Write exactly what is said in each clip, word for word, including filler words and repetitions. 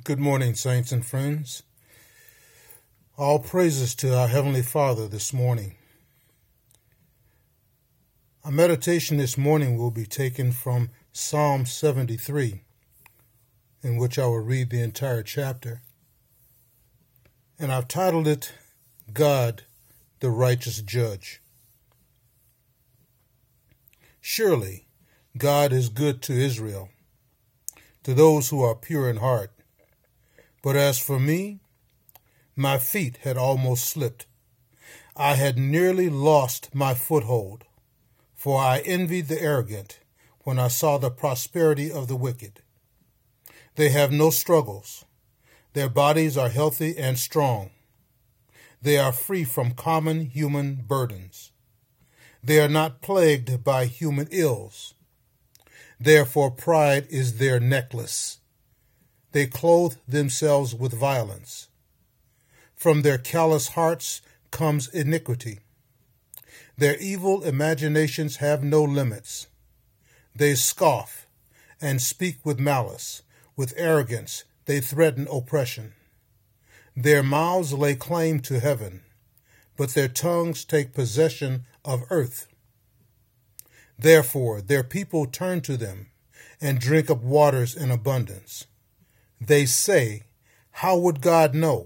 Good morning, saints and friends. All praises to our Heavenly Father this morning. Our meditation this morning will be taken from Psalm seventy-three, in which I will read the entire chapter. And I've titled it, God, the Righteous Judge. Surely, God is good to Israel, to those who are pure in heart. But as for me, my feet had almost slipped. I had nearly lost my foothold, for I envied the arrogant when I saw the prosperity of the wicked. They have no struggles. Their bodies are healthy and strong. They are free from common human burdens. They are not plagued by human ills. Therefore pride is their necklace. They clothe themselves with violence. From their callous hearts comes iniquity. Their evil imaginations have no limits. They scoff and speak with malice. With arrogance they threaten oppression. Their mouths lay claim to heaven, but their tongues take possession of earth. Therefore their people turn to them and drink up waters in abundance. They say, how would God know?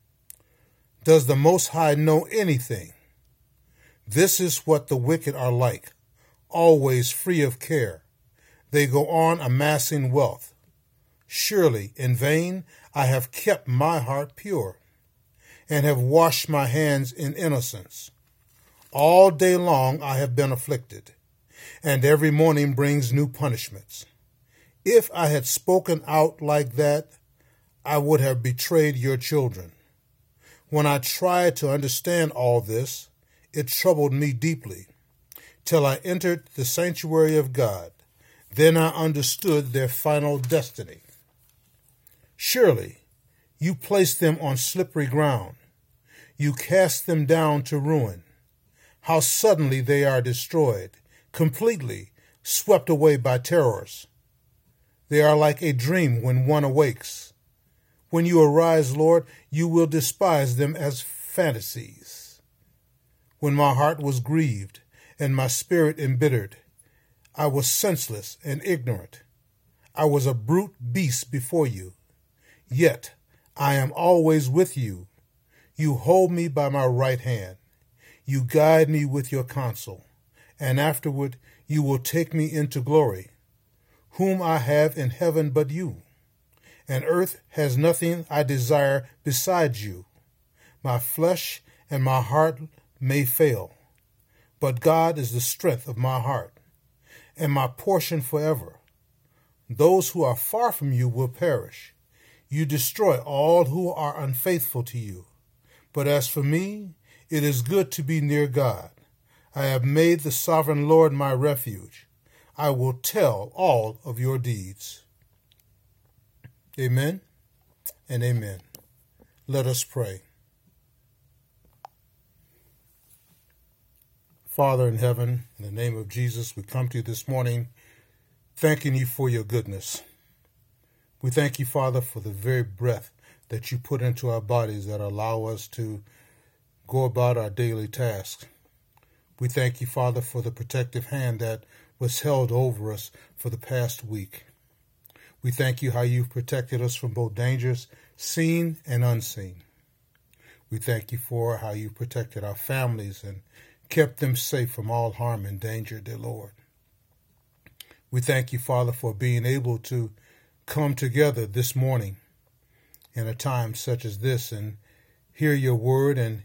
Does the Most High know anything? This is what the wicked are like, always free of care. They go on amassing wealth. Surely in vain I have kept my heart pure, and have washed my hands in innocence. All day long I have been afflicted, and every morning brings new punishments. If I had spoken out like that, I would have betrayed your children. When I tried to understand all this, it troubled me deeply, till I entered the sanctuary of God. Then I understood their final destiny. Surely you placed them on slippery ground. You cast them down to ruin. How suddenly they are destroyed, completely swept away by terrors. They are like a dream when one awakes. When you arise, Lord, you will despise them as fantasies. When my heart was grieved and my spirit embittered, I was senseless and ignorant. I was a brute beast before you. Yet I am always with you. You hold me by my right hand. You guide me with your counsel, and afterward you will take me into glory. Whom I have in heaven but you, and earth has nothing I desire besides you. My flesh and my heart may fail, but God is the strength of my heart, and my portion forever. Those who are far from you will perish. You destroy all who are unfaithful to you. But as for me, it is good to be near God. I have made the sovereign Lord my refuge. I will tell all of your deeds. Amen and amen. Let us pray. Father in heaven, in the name of Jesus, we come to you this morning thanking you for your goodness. We thank you, Father, for the very breath that you put into our bodies that allow us to go about our daily tasks. We thank you, Father, for the protective hand that was held over us for the past week. We thank you how you've protected us from both dangers, seen and unseen. We thank you for how you've protected our families and kept them safe from all harm and danger, dear Lord. We thank you, Father, for being able to come together this morning in a time such as this and hear your word and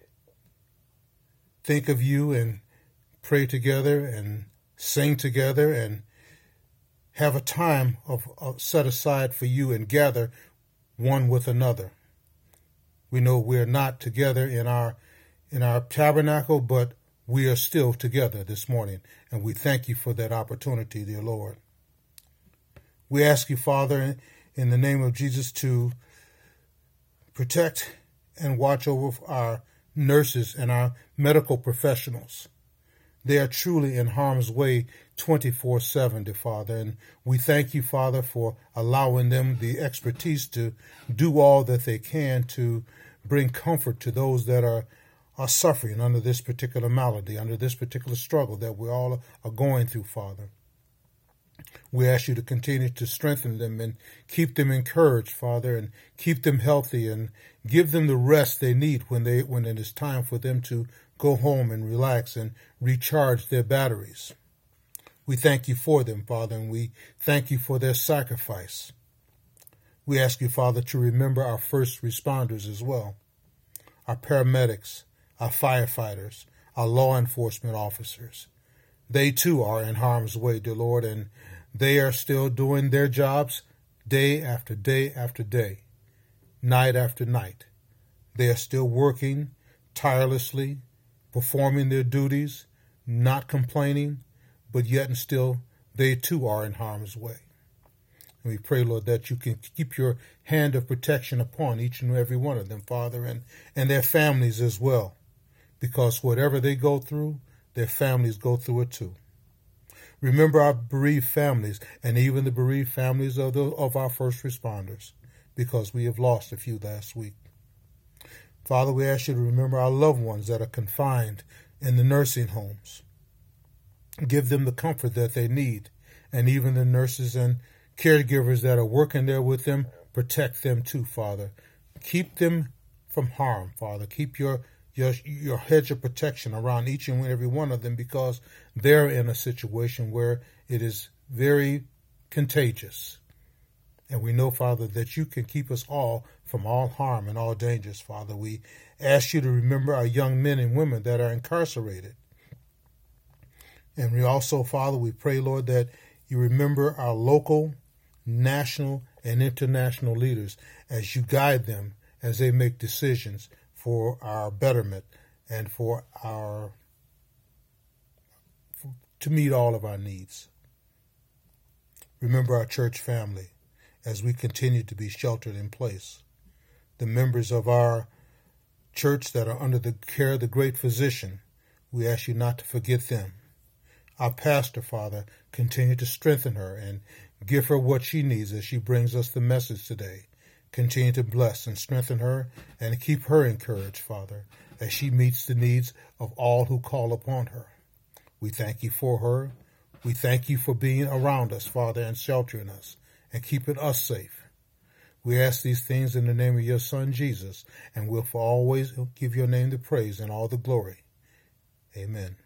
think of you and pray together and sing together and have a time of, of set aside for you and gather one with another. We know we're not together in our in our tabernacle, but we are still together this morning, and we thank you for that opportunity, dear Lord. We ask you, Father, in the name of Jesus, to protect and watch over our nurses and our medical professionals. They are truly in harm's way twenty-four seven, dear Father. And we thank you, Father, for allowing them the expertise to do all that they can to bring comfort to those that are, are suffering under this particular malady, under this particular struggle that we all are going through, Father. We ask you to continue to strengthen them and keep them encouraged, Father, and keep them healthy and give them the rest they need when they when it is time for them to go home and relax and recharge their batteries. We thank you for them, Father, and we thank you for their sacrifice. We ask you, Father, to remember our first responders as well, our paramedics, our firefighters, our law enforcement officers. They too are in harm's way, dear Lord, and they are still doing their jobs day after day after day, night after night. They are still working tirelessly, performing their duties, not complaining, but yet and still they too are in harm's way. And we pray, Lord, that you can keep your hand of protection upon each and every one of them, Father, and, and their families as well, because whatever they go through, their families go through it too. Remember our bereaved families and even the bereaved families of, the, of our first responders, because we have lost a few last week. Father, we ask you to remember our loved ones that are confined in the nursing homes. Give them the comfort that they need, and even the nurses and caregivers that are working there with them, protect them too, Father. Keep them from harm, Father. Keep your Your, your hedge of protection around each and every one of them, because they're in a situation where it is very contagious. And we know, Father, that you can keep us all from all harm and all dangers, Father. We ask you to remember our young men and women that are incarcerated. And we also, Father, we pray, Lord, that you remember our local, national, and international leaders as you guide them as they make decisions for our betterment and for our for, to meet all of our needs. Remember our church family as we continue to be sheltered in place. The members of our church that are under the care of the great physician, we ask you not to forget them. Our pastor, Father, continue to strengthen her and give her what she needs as she brings us the message today. Continue to bless and strengthen her and keep her encouraged, Father, as she meets the needs of all who call upon her. We thank you for her. We thank you for being around us, Father, and sheltering us and keeping us safe. We ask these things in the name of your Son, Jesus, and we'll for always give your name the praise and all the glory. Amen.